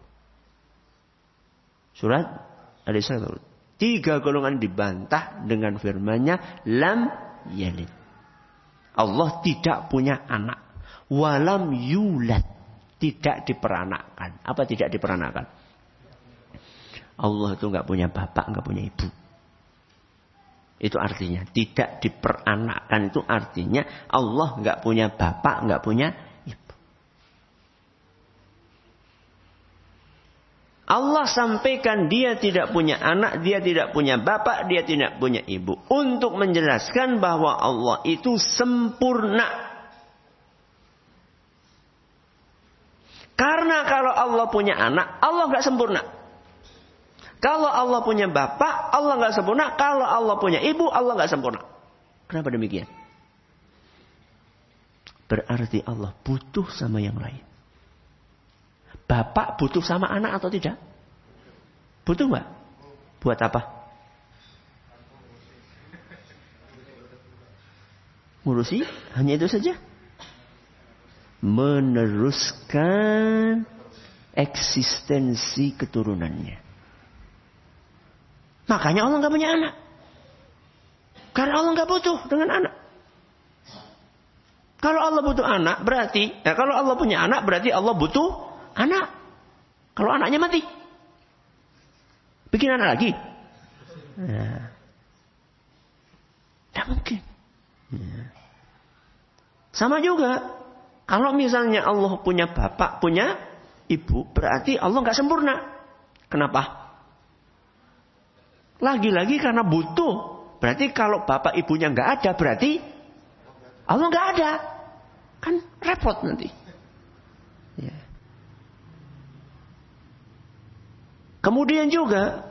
Surat Al-Isra. Tiga golongan dibantah dengan firman-Nya, lam yalid. Allah tidak punya anak. Walam yulad. Tidak diperanakkan. Apa tidak diperanakkan? Allah itu enggak punya bapak, enggak punya ibu. Itu artinya tidak diperanakkan, itu artinya Allah enggak punya bapak, enggak punya ibu. Allah sampaikan dia tidak punya anak, dia tidak punya bapak, dia tidak punya ibu. Untuk menjelaskan bahwa Allah itu sempurna. Karena kalau Allah punya anak, Allah enggak sempurna. Kalau Allah punya bapak, Allah nggak sempurna. Kalau Allah punya ibu, Allah nggak sempurna. Kenapa demikian? Berarti Allah butuh sama yang lain. Bapak butuh sama anak atau tidak? Butuh nggak? Buat apa? Ngurusi? Hanya itu saja? Meneruskan eksistensi keturunannya. Makanya Allah nggak punya anak. Karena Allah nggak butuh dengan anak. Kalau Allah butuh anak berarti, ya kalau Allah punya anak berarti Allah butuh anak. Kalau anaknya mati, bikin anak lagi? Nah, tidak mungkin. Ya. Sama juga, kalau misalnya Allah punya bapak, punya ibu, berarti Allah nggak sempurna. Kenapa? Lagi-lagi karena butuh. Berarti kalau bapak ibunya nggak ada, berarti Allah nggak ada. Kan repot nanti. Ya. Kemudian juga,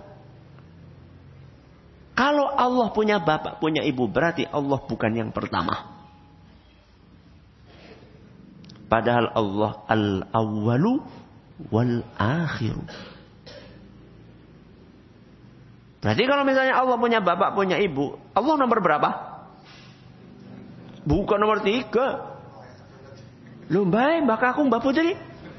kalau Allah punya bapak, punya ibu, berarti Allah bukan yang pertama. Padahal Allah al-awwalu wal-akhiru. Berarti kalau misalnya Allah punya bapak, punya ibu, Allah nomor berapa? Bukan nomor tiga. Loh mbak, mbak kakung, mbak putri.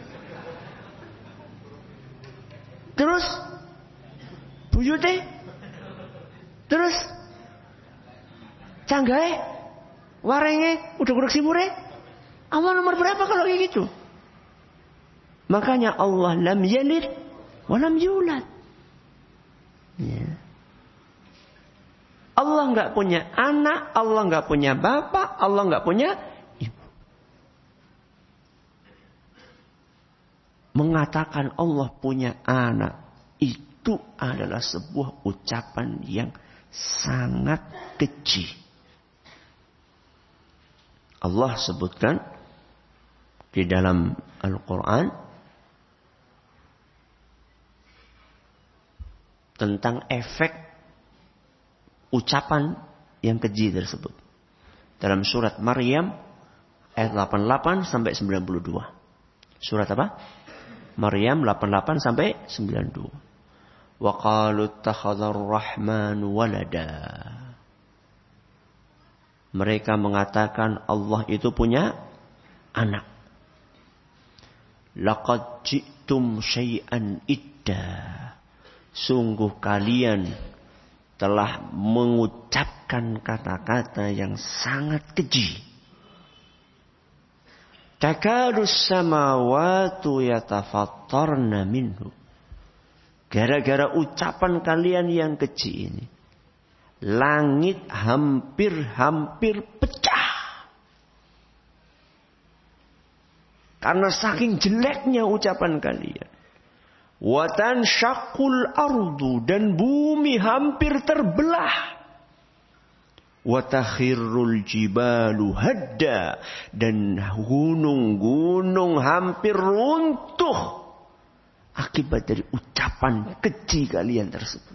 Terus, buyute. Terus, canggae, warenge, udah-udah simure. Allah nomor berapa kalau kayak gitu? Makanya Allah lam yalid, wa lam yulad. Ya. Allah nggak punya anak, Allah nggak punya bapak, Allah nggak punya ibu. Mengatakan Allah punya anak itu adalah sebuah ucapan yang sangat keji. Allah sebutkan di dalam Al-Quran tentang efek ucapan yang keji tersebut. Dalam surat Maryam ayat delapan puluh delapan sampai sembilan puluh dua. Surat apa? Maryam delapan puluh delapan sampai sembilan puluh dua. Wa qalu ittakhadhar rahmanu walada. Mereka mengatakan Allah itu punya anak. Laqad ji'tum syai'an idda. Sungguh kalian telah mengucapkan kata-kata yang sangat keji. Takadus samawatu yatafattarna minhu. Gara-gara ucapan kalian yang keji ini, langit hampir-hampir pecah. Karena saking jeleknya ucapan kalian. Watan syakul ardu, dan bumi hampir terbelah. Watakhirul jibalu hadda, dan gunung-gunung hampir runtuh akibat dari ucapan keji kalian tersebut.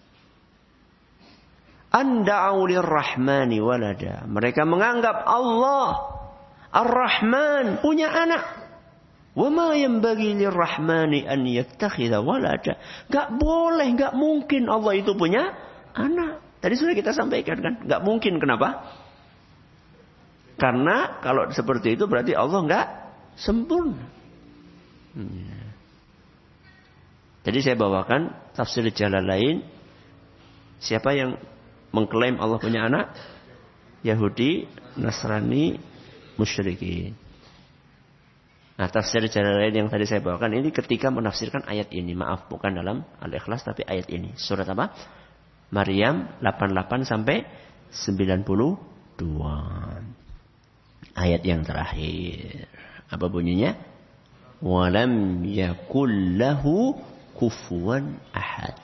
Anda'u lirrahmani walada. Mereka menganggap Allah Ar-Rahman punya anak. Wa ma yanbaghi lirrahmani an yattakhidha walada. Enggak boleh, enggak mungkin Allah itu punya anak. Tadi sudah kita sampaikan kan? Enggak mungkin, kenapa? Karena kalau seperti itu berarti Allah enggak sempurna. Hmm. Jadi saya bawakan tafsir Jalalain. Siapa yang mengklaim Allah punya anak? Yahudi, Nasrani, musyrikin. Nah, tafsir Jalalain yang tadi saya bawakan ini ketika menafsirkan ayat ini. Maaf, bukan dalam Al-Ikhlas tapi ayat ini. Surat apa? Maryam delapan puluh delapan sampai sembilan puluh dua. Ayat yang terakhir. Apa bunyinya? Walam yakul lahu kufuwan ahad.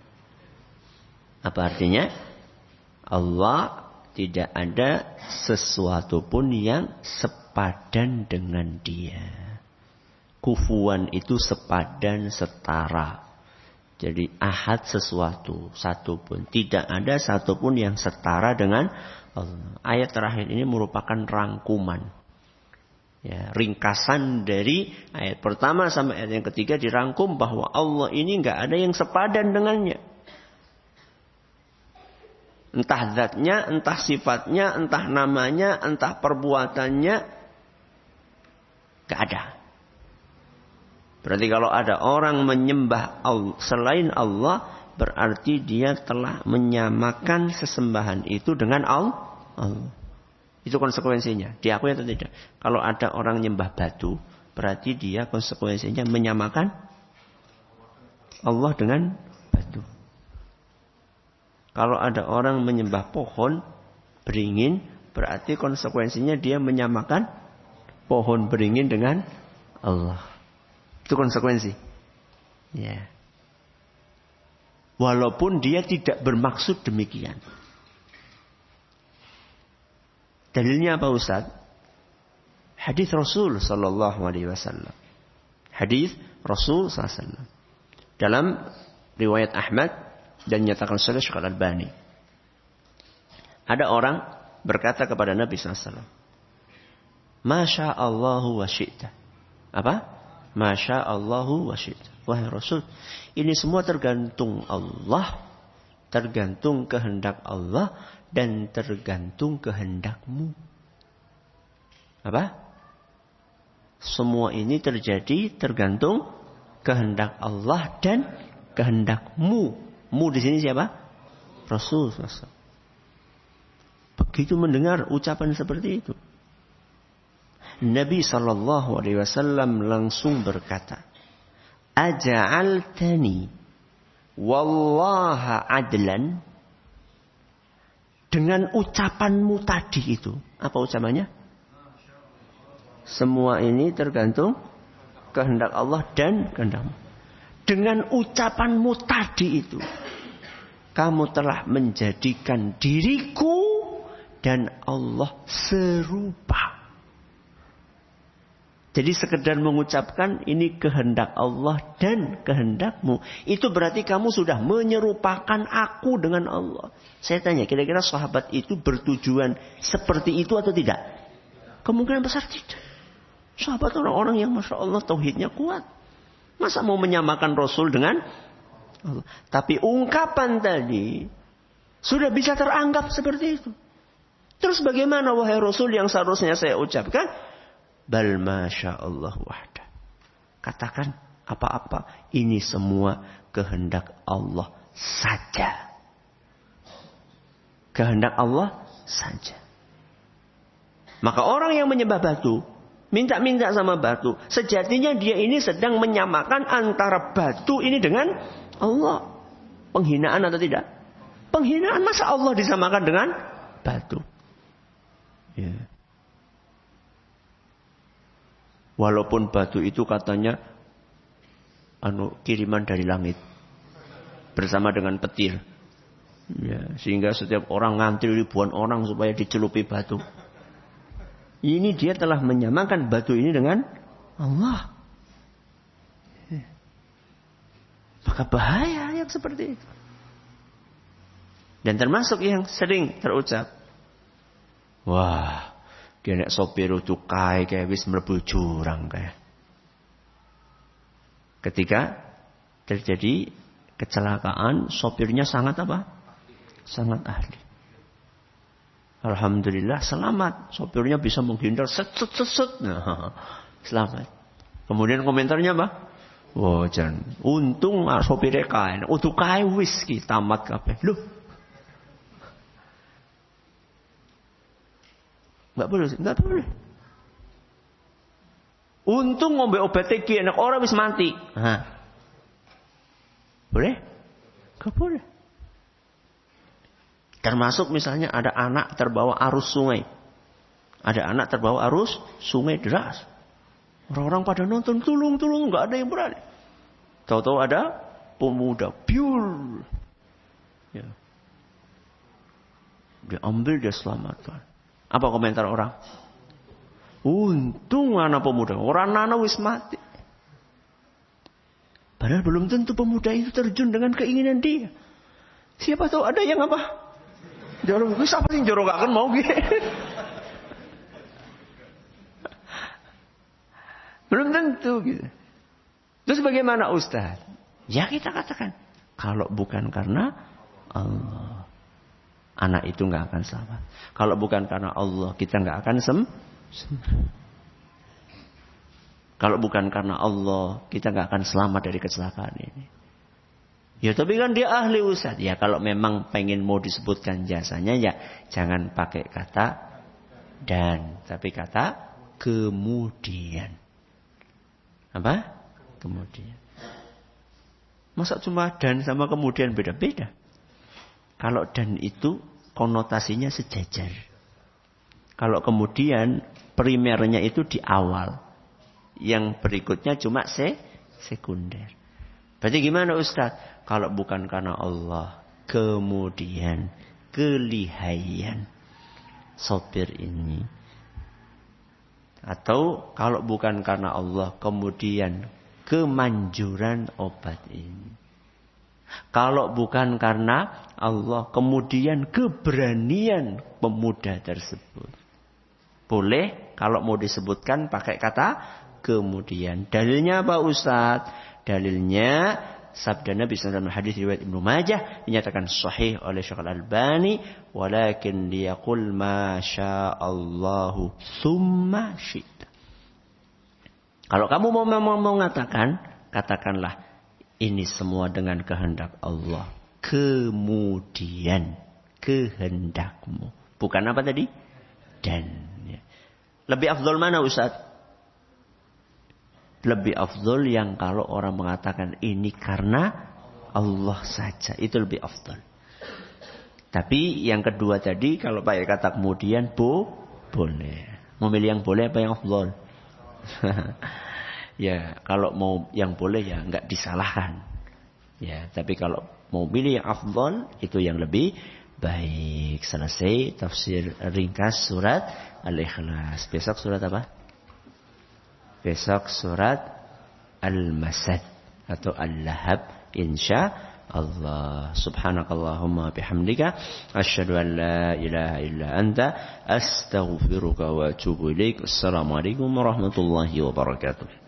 Apa artinya? Allah tidak ada sesuatu pun yang sepadan dengan dia. Kufuwan itu sepadan, setara. Jadi ahad sesuatu, satu pun. Tidak ada satu pun yang setara dengan Allah. Ayat terakhir ini merupakan rangkuman. Ya, ringkasan dari ayat pertama sampai ayat yang ketiga dirangkum bahwa Allah ini nggak ada yang sepadan dengannya. Entah zatnya, entah sifatnya, entah namanya, entah perbuatannya. Gak ada. Berarti kalau ada orang menyembah Allah, selain Allah, berarti dia telah menyamakan sesembahan itu dengan Allah. Itu konsekuensinya. Diakui atau tidak? Kalau ada orang menyembah batu, berarti dia konsekuensinya menyamakan Allah dengan batu. Kalau ada orang menyembah pohon beringin, berarti konsekuensinya dia menyamakan pohon beringin dengan Allah. Itu konsekuensi. Ya. Walaupun dia tidak bermaksud demikian. Dalilnya apa Ustaz? Hadis Rasul sallallahu alaihi wasallam. Hadis Rasul sallallahu alaihi wasallam. Dalam riwayat Ahmad dan nyatakan oleh Syekh Al-Albani. Ada orang berkata kepada Nabi sallallahu alaihi wasallam, Masya Allahu wa syi'ta. Apa? Masya Allahu wa syi'ta. Wahai Rasul, ini semua tergantung Allah, tergantung kehendak Allah, dan tergantung kehendakmu. Apa? Semua ini terjadi tergantung kehendak Allah dan kehendakmu. Mu di sini siapa? Rasul. Begitu mendengar ucapan seperti itu, Nabi sallallahu alaihi wasallam langsung berkata, Aja'altani wallaha adlan. Dengan ucapanmu tadi itu, apa ucapannya? Semua ini tergantung kehendak Allah dan kehendakmu. Dengan ucapanmu tadi itu, kamu telah menjadikan diriku dan Allah serupa. Jadi sekedar mengucapkan ini kehendak Allah dan kehendakmu, itu berarti kamu sudah menyerupakan aku dengan Allah. Saya tanya, kira-kira sahabat itu bertujuan seperti itu atau tidak? Kemungkinan besar tidak. Sahabat orang-orang yang Masya Allah tauhidnya kuat. Masa mau menyamakan Rasul dengan Allah? Tapi ungkapan tadi sudah bisa teranggap seperti itu. Terus bagaimana wahai Rasul yang seharusnya saya ucapkan? Bal masya Allah wahda. Katakan apa-apa. Ini semua kehendak Allah saja. Kehendak Allah saja. Maka orang yang menyembah batu, minta-minta sama batu, sejatinya dia ini sedang menyamakan antara batu ini dengan Allah. Penghinaan atau tidak? Penghinaan. Masa Allah disamakan dengan batu? Ya. Walaupun batu itu katanya anu kiriman dari langit bersama dengan petir. Ya, sehingga setiap orang ngantri ribuan orang supaya dicelupi batu. Ini dia telah menyamakan batu ini dengan Allah. Maka bahaya yang seperti itu. Dan termasuk yang sering terucap. Wah, kena sopir tukai kayak wis mlebu jurang kayak. Ketika terjadi kecelakaan, sopirnya sangat apa? Sangat ahli. Alhamdulillah selamat. Sopirnya bisa menghindar set set set set. Nah, selamat. Kemudian komentarnya apa? Wah, jan. Untung ah, sopirnya kain. Utuh kae wis ki tamat kabeh. Loh. Enggak boleh, enggak boleh. Untung ngombe obat iki enak ora wis mati. Hah. Boleh? Enggak boleh. Termasuk misalnya ada anak terbawa arus sungai. Ada anak terbawa arus sungai deras. Orang-orang pada nonton, tulung-tulung, nggak ada yang berani. Tahu-tahu ada pemuda, biur. Ya. Dia ambil, dia selamatkan. Apa komentar orang? Untung anak pemuda, orang anak wis mati. Padahal belum tentu pemuda itu terjun dengan keinginan dia. Siapa tahu ada yang apa? Jorok, wis apa sih jorok akan mau gitu. Belum tentu gitu. Terus bagaimana Ustaz? Ya kita katakan, kalau bukan karena Allah, anak itu nggak akan selamat. Kalau bukan karena Allah, kita nggak akan sem. sem. Kalau bukan karena Allah, kita nggak akan selamat dari kecelakaan ini. Ya tapi kan dia ahli Ustaz. Ya kalau memang pengen mau disebutkan jasanya ya jangan pakai kata dan. Tapi kata kemudian. Apa? Kemudian. Masa cuma dan sama kemudian beda-beda? Kalau dan itu konotasinya sejajar. Kalau kemudian primernya itu di awal. Yang berikutnya cuma se sekunder. Berarti gimana Ustaz? Kalau bukan karena Allah, kemudian kelihayan sopir ini. Atau kalau bukan karena Allah, kemudian kemanjuran obat ini. Kalau bukan karena Allah, kemudian keberanian pemuda tersebut. Boleh kalau mau disebutkan pakai kata kemudian. Dalilnya apa Ustaz? Dalilnya sabda Nabi sallallahu alaihi wasallam hadis riwayat Ibnu Majah dinyatakan sahih oleh Syekh Al-Albani, walakin liyaqul ma sya'allahu tsumma syi'ta. Kalau kamu mau mau mengatakan, katakanlah ini semua dengan kehendak Allah. Kemudian kehendakmu. Bukan apa tadi? Dan. Lebih afdol mana Ustaz? Lebih afdol yang kalau orang mengatakan ini karena Allah saja. Itu lebih afdol. Tapi yang kedua tadi kalau pakai kata kemudian bo, boleh. Memilih yang boleh apa yang afdol? Ya kalau mau yang boleh ya enggak disalahkan. Ya tapi kalau mau pilih yang afdol itu yang lebih baik. Selesai tafsir ringkas surat Al-Ikhlas. Besok surat apa? Besok surat Al-Masad atau Al-Lahab insya Allah. Subhanakallahumma bihamdika asyhadu an la ilaha illa anta astaghfiruka wa atubu ilaik. Assalamualaikum warahmatullahi wabarakatuh.